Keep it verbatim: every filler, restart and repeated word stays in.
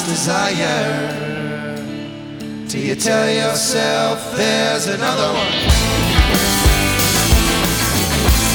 last desire, till you tell yourself there's another one.